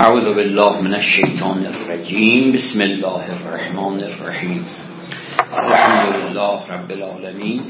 اعوذ بالله من الشیطان الرجیم. بسم الله الرحمن الرحیم. الحمد لله رب العالمین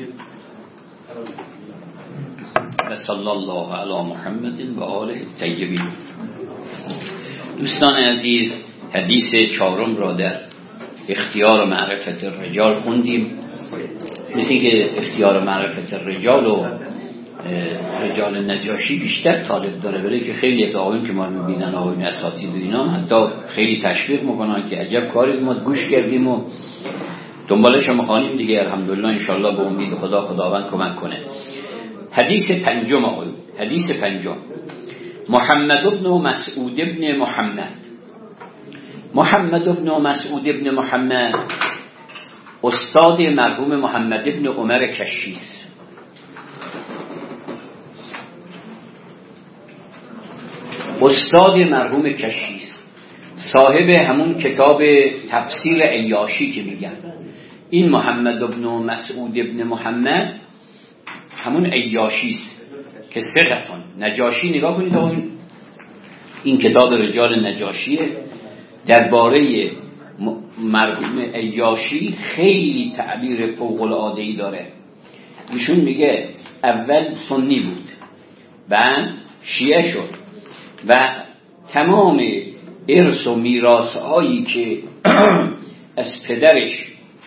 و صلی الله علی محمد و آله الطیبین. دوستان عزیز، حدیث چهارم را در اختیار معرفت الرجال خوندیم. مثل که اختیار معرفت الرجال و رجال نجاشی بیشتر طالب داره، ولی که خیلی از آقایون که ما میبینن، آقایون اساتید و اینا حتی خیلی تشویق میکنن که عجب کاری ما گوش کردیم و دنبالش هم میخوانیم دیگه. الحمدلله انشالله به امید خداوند کمک کنه. حدیث پنجم آقایون، حدیث پنجم. محمد بن مسعود بن محمد. محمد بن مسعود بن محمد استاد مرحوم محمد بن عمر کشی است. استاد مرحوم کشی است، صاحب همون کتاب تفسیر عیاشی که میگن. این محمد بن مسعود بن محمد همون عیاشی است که ثقتون نجاشی. نگاه کنید این کتاب رجال نجاشیه. درباره مرحوم عیاشی خیلی تعبیر فوق العاده ای داره. ایشون میگه اول سنی بود، بعد شیعه شد و تمام ارث و میراث‌هایی که از پدرش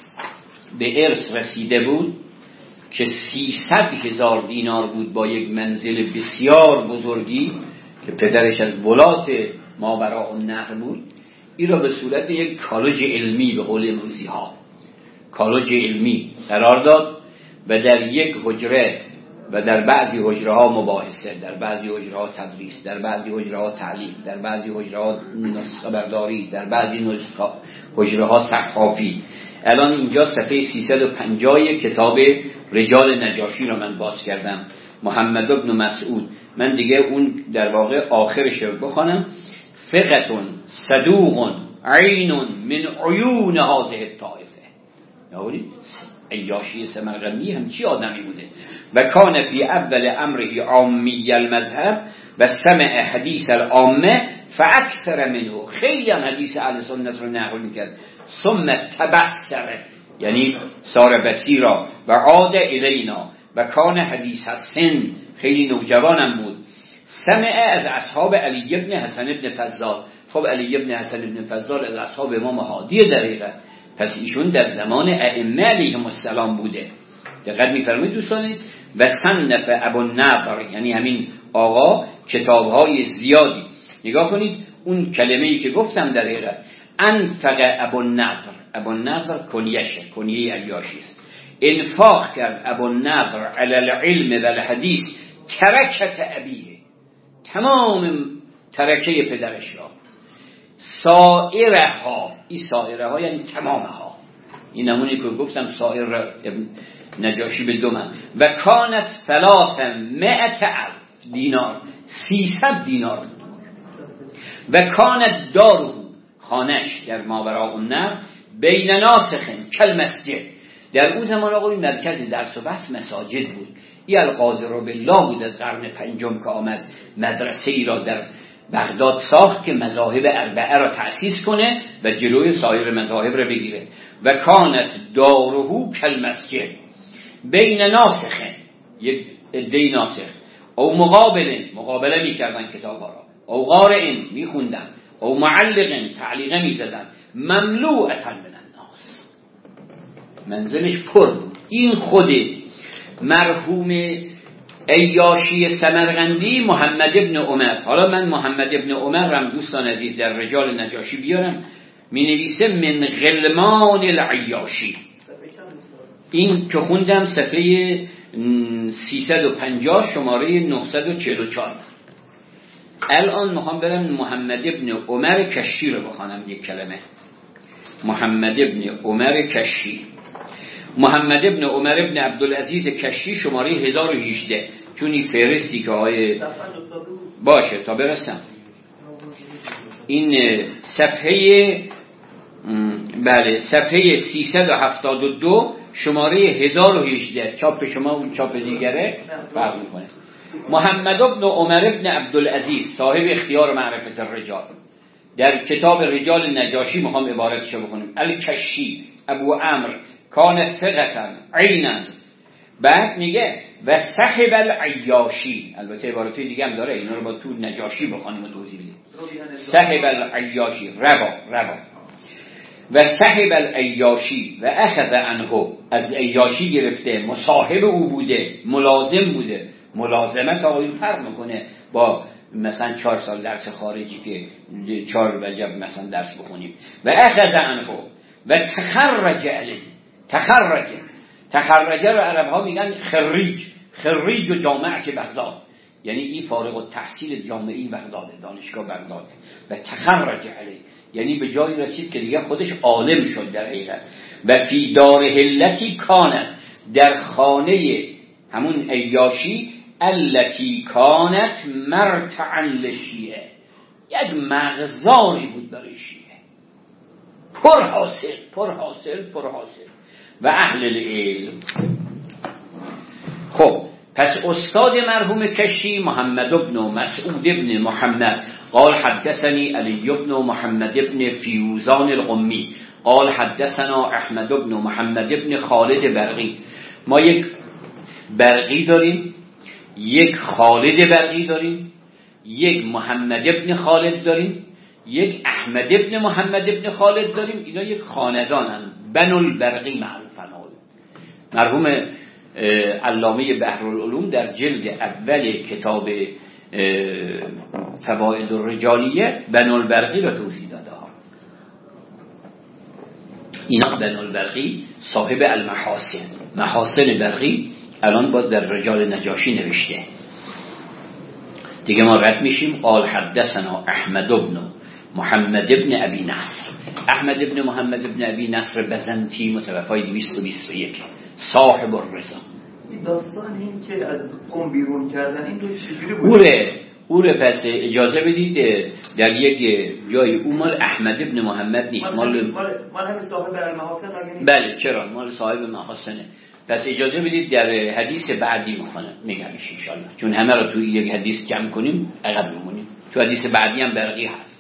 به ارث رسیده بود که 300,000 دینار بود با یک منزل بسیار بزرگی که پدرش از ولات ماوراء النهر بود، این را به صورت یک کالج علمی به قول امروزی ها کالج علمی قرار داد و در یک حجره و در بعضی حجره ها مباحثه، در بعضی حجره ها تدریس، در بعضی حجره ها تعلیف، در بعضی حجره ها نسخه برداری، در بعضی حجره ها صحافی. الان اینجا صفحه 350 کتاب رجال نجاشی رو من باز کردم. محمد بن مسعود، من دیگه اون در واقع آخرش رو بخوانم. فقهتون صدوق عین من عیون هذه الطائفه. یعنی عیاشی سمرقندی همچی آدمی بوده. و کان فی اول امره عامی المذهب و سمع حدیث العامه فاکثر منه. خیلی هم حدیث اهل سنت رو نقل میکرد. ثم تبصر یعنی صار بصیرا و عاد الینا و کان حدیث السن، خیلی نوجوانم بود. سمع از اصحاب علی ابن حسن ابن فضال. خب علی ابن حسن ابن فضال از اصحاب امام هادی در حقیقت، پس ایشون در زمان ائمه علیهم السلام بوده. دقت می‌فرمایید دوستان. و صنف ابوالنضر یعنی همین آقا کتاب‌های زیادی. نگاه کنید اون کلمه‌ای که گفتم در حقیقت انفق ابوالنضر. ابوالنضر کنیشه، کنیه عیاشی است. انفاق کرد ابوالنضر علی العلم و الحدیث ترکت ابیه، تمام ترکه پدرش را. سائرها، این سائرها یعنی تمامها. این نمونه که گفتم سائر نجاشی به دومن. و کانت 300,000 دینار، 300 دینار بود. و کانت دارو، خانش در ماوراء النهر بین ناسخن کل مسجد. در اون زمان آقای مرکز درس و بحث مساجد بود. این القادر بالله بود از قرن پنجم که آمد مدرسه ای را در بغداد ساخت که مذاهب اربعه را تأسیس کنه و جلوی سایر مذاهب را بگیره. و کانت دارهو کل مسجد بین ناسخن، یک عده ناسخ، او مقابله میکردن کتاب ها را، او قارئن میخوندن، او معلقن تعلیقه میزدن، مملوعتا من الناس، منزلش پر بود. این خود مرحوم عیاشی سمرقندی محمد ابن عمر. حالا من محمد ابن عمر هم دوستان عزیز در رجال نجاشی بیارم، می نویسه من غلمان العیاشی. این که خوندم صفحه 350 شماره 944. الان میخوام برم محمد ابن عمر کشی رو بخوانم یک کلمه. محمد ابن عمر کشی، محمد ابن عمر ابن عبدالعزیز کشی، شماره 1018. چون این فهرستی که های باشه تا برسم. این صفحه بله صفحه 372 شماره 1018. چاپ شما اون چاپ دیگره فرق میکنه. محمد بن عمر بن عبدالعزیز صاحب اختیار معرفت الرجال، در کتاب رجال نجاشی میخوام عبارتشو بخونیم. الکشی ابو عمرو کان ثقة عینا. بعد میگه و صاحب العیاشی، البته عبارت دیگه هم داره، اینا رو با تو نجاشی بخونیم و توضیح بدیم. صاحب العیاشی روا و صاحب العیاشی و اخذ عنه، از عیاشی گرفته، مصاحب او بوده، ملازم بوده. ملازمت آقایون فرق میکنه با مثلا 4 سال درس خارجی که 4 وجب مثلا درس بخونیم. و اخذ عنه و تخرج علیه. تخرج رو عرب ها میگن خریج و جامعه بغداد، یعنی این فارغ التحصیل جامعه بغداد، دانشگاه بغداد. و تخرج علیه یعنی به جایی رسید که دیگه خودش عالم شد در حقیقت. و فی دار هلتی کانت، در خانه همون عیاشی، التی کانت مرتعا للشیعه، یک مغزاری بود برای شیعه، پرحاصل و اهل العلم. خب پس استاد مرحوم کشی محمد بن مسعود بن محمد قال حدثني علي بن محمد بن فیروزان القمی قال حدثنا احمد بن محمد بن خالد برقی. ما یک برقی داریم، یک خالد برقی داریم، یک محمد بن خالد داریم، یک احمد بن محمد بن خالد داریم. اینا یک خاندانن، بنو البرقی معروفن. مرحوم علامه بحرالعلوم در جلد اول کتاب فوائد الرجالیه بنو البرقی را توضیح داده ها. اینا بنو البرقی صاحب المحاسن، محاسن برقی الان باز در رجال نجاشی نوشته. دیگه ما رد میشیم. قال حدثنا احمد بن محمد بن ابی نصر. احمد بن محمد بن ابی نصر بزنتی متوفای 221 صاحب الرضا. داستان این که از قوم بیرون کردن این رو چجوری بود؟ اوره پس اجازه بدید در یک جای مال احمد ابن محمد نیست، مال همین صاحب المحاسن. بله چرا مال صاحب محاسنه. پس اجازه بدید در حدیث بعدی میگم ان شاءالله، چون همه رو توی یک حدیث جمع کنیم عقب میمونیم. تو حدیث بعدی هم برقی هست.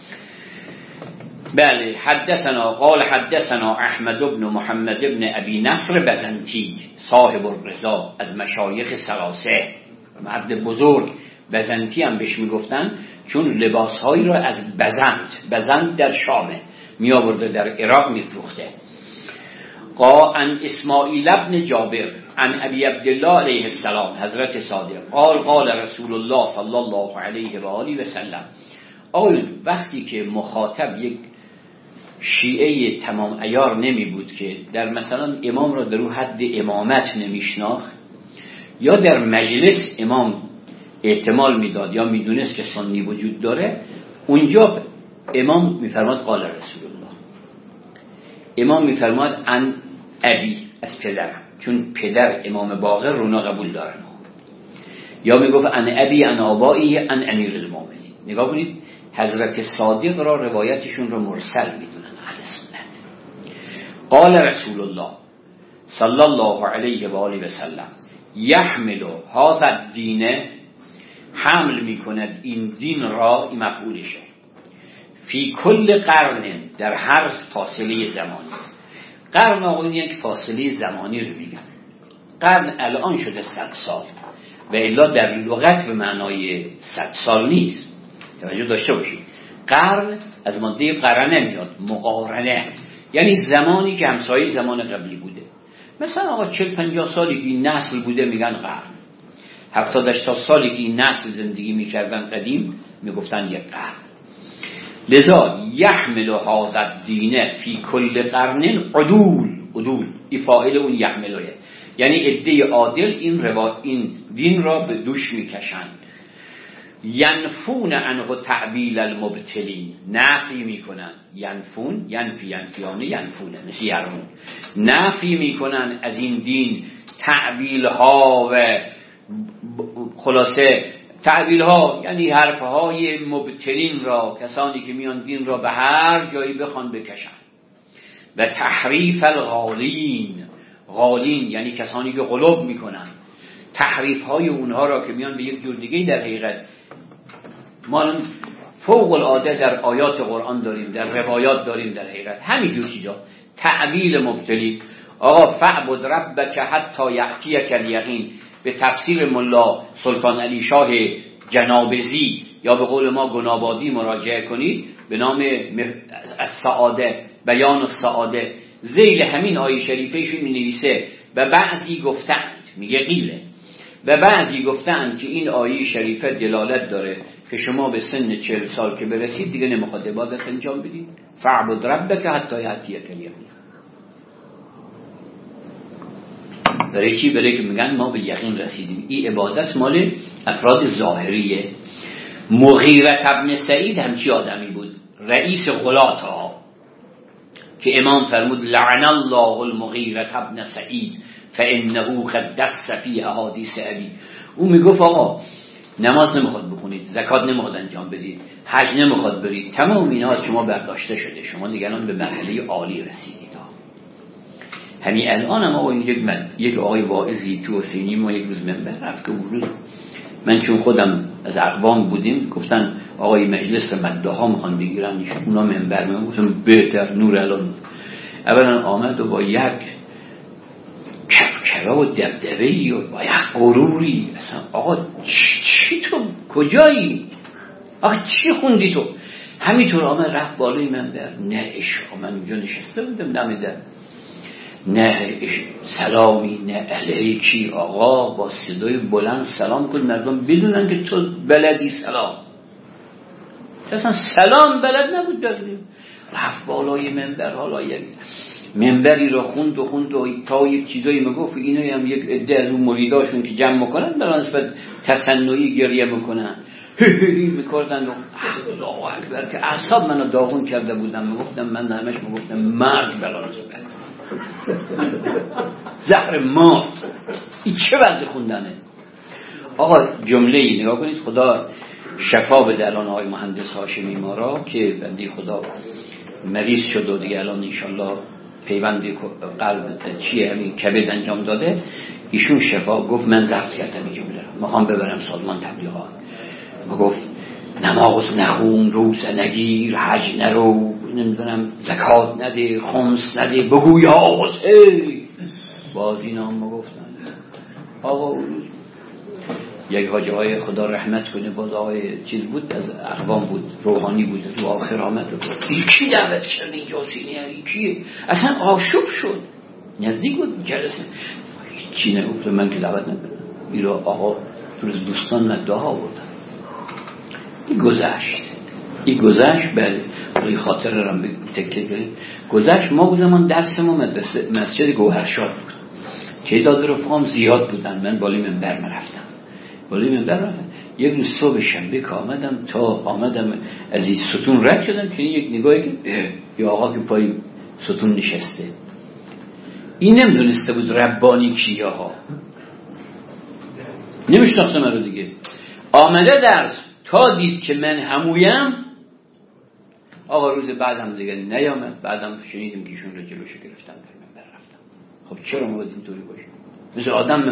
بله حدثنا قال حدثنا احمد بن محمد بن ابی نصر بزنتی صاحب الرضا، از مشایخ ثلاثه، مرد بزرگ. بزنتی هم بهش میگفتن چون لباسهایی را از بزنت در شامه می آورده، در عراق میفروخته. عن اسماعیل ابن جابر عن ابی عبدالله علیه السلام حضرت صادق قال رسول الله صلی الله علیه و آله و سلم. وقتی که مخاطب یک شیعه تمام عیار نمی بود که در مثلا امام را در او حد امامت نمیشناخت، یا در مجلس امام احتمال میداد یا میدونست که سنی وجود داره، اونجا امام میفرماد قال رسول الله. امام میفرماد ان ابی، از پدرم، چون پدر امام باقر رونا قبول دارن. یا میگفت ان ابی ان آبایی ان امیر المومنین. نگاه کنید حضرت صادق را روایتشون رو مرسل میدونن اهل سنت. قال رسول الله صلی الله علیه و آله و سلم یحمل هذا الدین، حمل میکند این دین را، این مفعولشه، فی کل قرن، در هر فاصله زمانی. قرن آقایون یک فاصله زمانی رو میگن. قرن الان شده 100 سال و الا در لغت به معنای 100 سال نیست. توجه داشته باشید. قرن از ماده قرنه میاد، مقارنه، یعنی زمانی که همسایه زمان قبلی بوده. مثلا آقا 40-50 سالی که این نسل بوده میگن قرن، 70-80 سالی که این نسل زندگی میکردن قدیم میگفتن یک قرن. لذا یحمل هذا الدین فی کل قرن عدول، این فاعل اون یحمله، یعنی عده عادل این دین را به دوش میکشن. ینفون عنه تعویل المبتلین، نفی میکنن. ینفون، ینفیانه ینفونه، مثل یرمون. نفی میکنن از این دین تعویل ها و خلاصه تعویل ها یعنی حرف های مبتلین را، کسانی که میان دین را به هر جایی بخوان بکشن. و تحریف غالین یعنی کسانی که غلو میکنن، تحریف های اونها را که میان به یک جور دیگه در حقیقت. ما فوق العاده در آیات قرآن داریم، در روایات داریم، در حقیقت همینجور چیزا. تعبیل مبتلی، آقا فعبد ربک حتی یأتیک الیقین، به تفسیر ملا سلطان علی شاه جنابزی یا به قول ما گنابادی مراجعه کنید به نام السعاده، بیان السعاده. ذیل همین آیه شریفهشون می نویسه و بعضی گفتند، میگه قیله، و بعضی گفتند که این آیه شریفه دلالت داره که شما به سن 40 سال که برسید دیگه نمیخواد عبادت انجام بدید، فعبد ربک حتی یأتیک الیقین. برای چی؟ برای که میگن ما به یقین رسیدیم. این عبادت مال افراد ظاهریه. مغیره ابن سعید همچی آدمی بود، رئیس غلات ها، که امام فرمود لعن الله المغیره ابن سعید فانه قد دس فی احادیث ابی. اون میگفت آقا نماز نمیخواد بخونید، زکات نمیخواد انجام بدید، حج نمیخواد برید، تمام اینا از شما برداشته شده، شما دیگه الان به مرحله عالی رسیدید. همین الان هم آقا یک آقای واعظی تو حسینی ما یک روز منبر رفت که اون روز من چون خودم از اقوام بودیم گفتن آقای مجلس مداها میخوان بگیرن اونا منبر، من گفتم بهتر نور الان. اولا آمد و با یک کبکبه و دبدبه‌ای و با یک غروری، اصلا آقا چی تو کجایی؟ آقا چی خوندی تو؟ همینطور آمد رفت بالای منبر، نه عشق، من اونجا نشسته بودم دم در، نه سلامی نه علیکی، آقا با صدای بلند سلام کن مردم بدونن که تو بلدی سلام. اصلا سلام بلد نبود داریم. رفت بالای منبر، حالا یک منبری را خوند و تا یک چیزایی میگفت، اینا هم یک عده از اون مریداشون که جمع میکنن برای نسبت تصنعی گریه میکنن میکردن و الله اکبر که اعصاب منو داغون کرده بودم. میگفتم من همش میگفتم مرگ بلا نسبت زهر مار، این چه وضع خوندنه؟ آقا جمله ای نگاه کنید، خدا شفا بده الان آقای مهندس هاشمی ما را که بنده خدا مریض شد و دیگه الان انشالله پیوند قلب چیه همین کبد انجام داده، ایشون شفا گفت من ضبط کردم این جمله رو میخوام ببرم سازمان تبلیغات. گفت نماز نخون، روزه نگیر، حج نرو، نمیدونم زکات نده، خمس نده، بگو یا حسین. باز اینا هم گفتن. آقا یک حاجی های خدا رحمت کنه، باز آقای چیز بود از اقوام بود، روحانی بود، تو آخر آمد و کی دعوت کرده اینجا سینه کیه؟ اصلا آشوب شد، نزدیک بود جلسه، چی نگفت من که دعوت ندارم. ایرا آقا روز دوستان مدعا بودن. این گذشت بله، روی خاطر رم تکه کنید. گذشت ما زمان درس ما مسجد گوهرشاد بود، تعداد رفقام زیاد بودن، من بالای منبر رفتم. یک روز صبح شنبه که آمدم از این ستون رد شدم که یک نگاهی که یا آقا که پای ستون نشسته، این نمیدونسته بود ربانی کیه ها، نمیشناخته من رو دیگه. آمده درس تا دید که من همویم، آقا روز بعدم دیگه نیامد. بعدم شنیدیم که ایشون رو جلوش گرفتن در منبر رفتن. خب چرا ما باید اینطوری باشیم؟ مثل آدم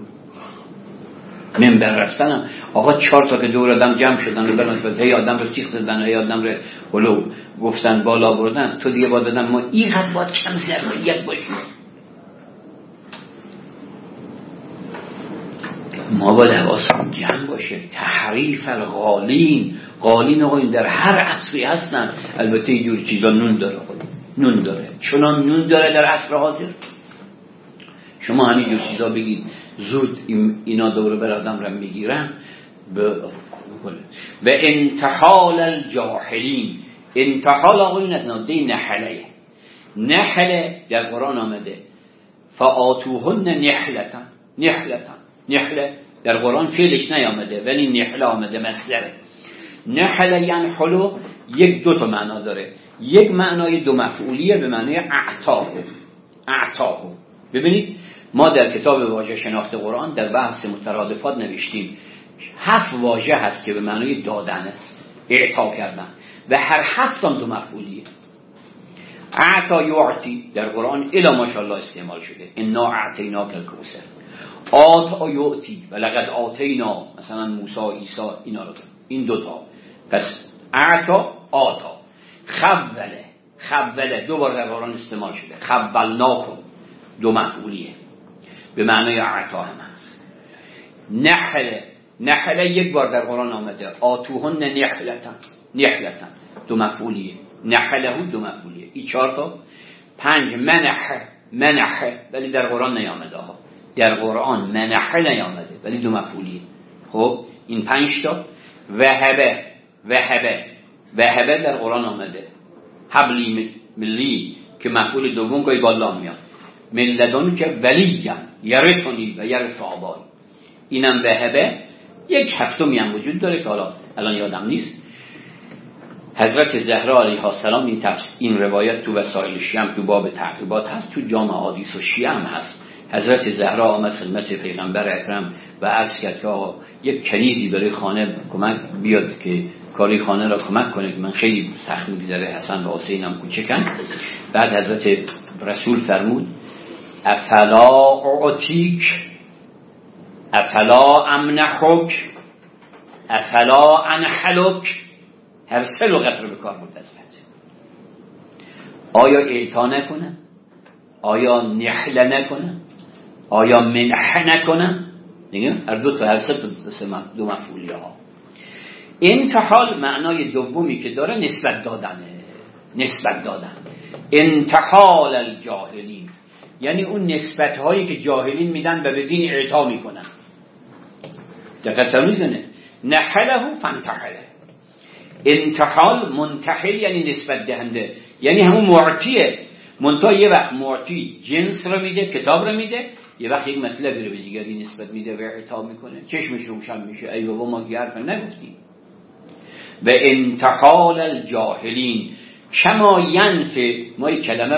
منبر رفتن آقا 4 تا که دور آدم جمع شدن و برنسبت هی آدم رو سیخ زدن، هی آدم رو هلو گفتن بالا بردن، تو دیگه باید آدم ما اینقدر باید کم ظرفیت باشیم. ما باید حواسمون جمع باشه. تحریف الغالین، غالین آقا این در هر عصری هستن. البته یه جور چیزا نون داره چنان نون داره در عصر حاضر. شما همین جور چیزا بگید زود اینا دوره بر آدم را میگیرن. و انتحال الجاهلین، انتحال آقا این نده نحله در قرآن آمده فآتوهن نحله در قرآن فعلش نیامده ولی نحله آمده مصدره. نحله یعنی حلو، یک دو تا معنا داره. یک معنای دو مفعولیه به معنای اعطاه. ببینید ما در کتاب واژه شناخت قرآن در بحث مترادفات نوشتیم 7 واژه هست که به معنای دادن است، اعطا کردن، و هر 7 دو مفعولیه. اعطا یعطی در قرآن الا ماشاءالله استعمال شده، انا اعطیناک الکوثر. آتا یعطی و لقد آتینا مثلا موسی عیسی، اینا رو این دوتا. پس اعطا آتا. خوله دو بار در قرآن استعمال شده. خولناکم دو مفعولیه به معنای اعطا هم هست. نحله یک بار در قرآن آمده. آتوهن نحلتن دو مفعولیه. نحله دو مفعولیه. این 4 تا. 5 منح ولی در قرآن نیامده ها. در قرآن منح نیامده ولی دو مفعولیه. خب این 5 تا. وهبه در قرآن آمده. حبلی ملی که مفعول دوم گاهی بالا میاد. ملدون که ولیان یرثنی و یرث آبایی. اینم وهبه. یک هفتمی هم وجود داره که حالا الان یادم نیست. حضرت زهرا علیها السلام این روایت تو وسائل شیعه هم تو باب تعقیبات هست، تو جامع احادیث و شیعه هم هست. حضرت زهرا آمد خدمت پیغمبر اکرم و عرض کرد که یک کنیزی برای خانه کمک بیاد که کاری خانه را کمک کنه که من خیلی سخت می‌گذره، حسن و حسینم کوچکن. بعد حضرت رسول فرمود افلا اعطیک افلا امنحک افلا انحلک. هر 3 لغت رو به کار برد حضرت. آیا اعطا نکنم؟ آیا نحله نکنم؟ آیا منح نکنم؟ دیگه هر دو تا هر 3 تا دو مفعولی ها. انتحال معنای دومی که داره نسبت دادن. انتحال الجاهلین یعنی اون نسبت هایی که جاهلین میدن و به دین اعطا میکنن. دقت میکنه. نحله فانتحله. انتحال منتحل یعنی نسبت دهنده، یعنی همون معطیه. منتها یه وقت معطی جنس رو میده، کتاب رو میده، یه وقت یک مطلبی رو به دیگری نسبت میده و اعطا میکنه. چشمش روشن میشه ای بابا ما که حرف نگفتیم. و انتحال الجاهلین کما ینفی. ما یک کلمه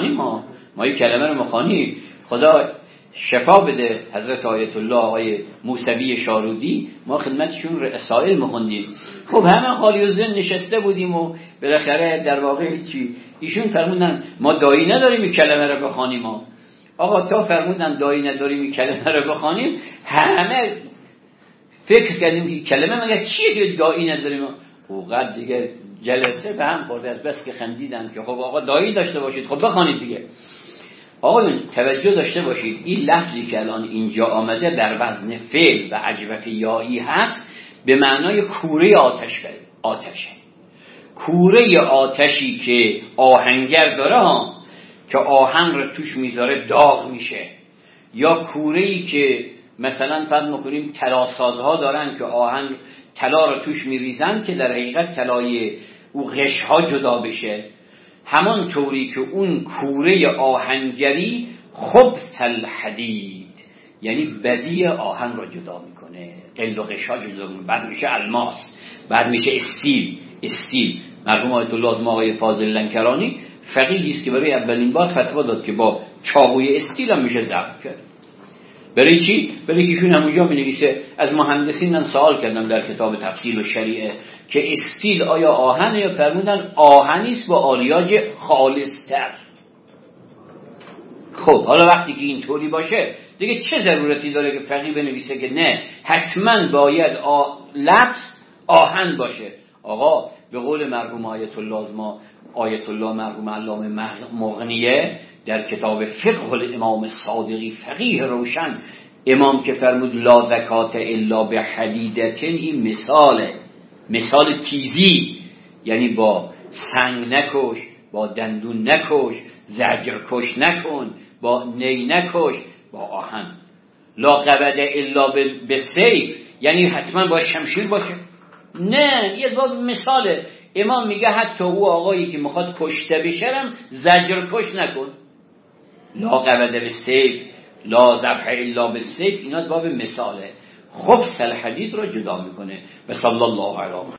رو مخانیم خدا شفا بده. حضرت آیت الله آقای موسوی شارودی ما خدمتشون رسائل میخوندیم. خب همه خالی و زن نشسته بودیم و بالاخره در واقع چی ایشون فرمودن ما دایی نداریم این کلمه رو بخوانیم. آقا تا فرمودن دایی نداریم این کلمه رو بخوانیم همه فکر کردیم که کلمه مگه چیه که دایی نداریم. اوقات دیگه جلسه به هم خورده از بس که خندیدن که خب آقا دایی داشته باشید خب بخوانید دیگه. آقایون توجه داشته باشید این لفظی که الان اینجا آمده در وزن فعل و اجوف یایی هست به معنای کوره آتشه. کوره آتشی که آهنگر داره که آهن رو توش میذاره داغ میشه، یا کوره‌ای که مثلا فرض می‌کنیم طلاسازها دارن که آهن طلا رو توش میریزن که در حقیقت طلای او غش‌ها جدا بشه. همان طوری که اون کوره آهنگری خبث الحدید یعنی بدی آهن را جدا میکنه، قل و غش‌ها جدا میکنه، بعد میشه الماس، بعد میشه استیل. مرحوم آیت الله اعظم آقای فاضل لنکرانی فقیهی است که برای اولین بار فتوا داد که با چاقوی استیل هم میشه ضبط کرد. برای چی؟ برای که ایشون همونجا می‌نویسه از مهندسین من سوال کردم در کتاب تفصیل و شریعه که استیل آیا آهن، یا فرمودن آهنی است با آلیاژ خالص‌تر. خب حالا وقتی که اینطوری باشه دیگه چه ضرورتی داره که فقیه بنویسه که نه حتما باید لفظ آهن باشه؟ آقا به قول مرحوم آیت الله مرحوم علامه مغنیه در کتاب فقه الامام صادقی فقیه روشن، امام که فرمود لا زکات الا به حدیدتن، این مثال تیزی، یعنی با سنگ نکش، با دندون نکش، زجر کش نکن، با نی نکش، با آهن. لا قبض الا بالسیف یعنی حتما با شمشیر باشه؟ نه، یه باب مثاله. امام میگه حتی او آقایی که میخواد کشته بشرم زجر کش نکن. لا قبض بالسیف، لا ذبح الا بالسیف، اینا باب مثاله. خبث الحدید رو جدا میکنه. و صلی الله علیه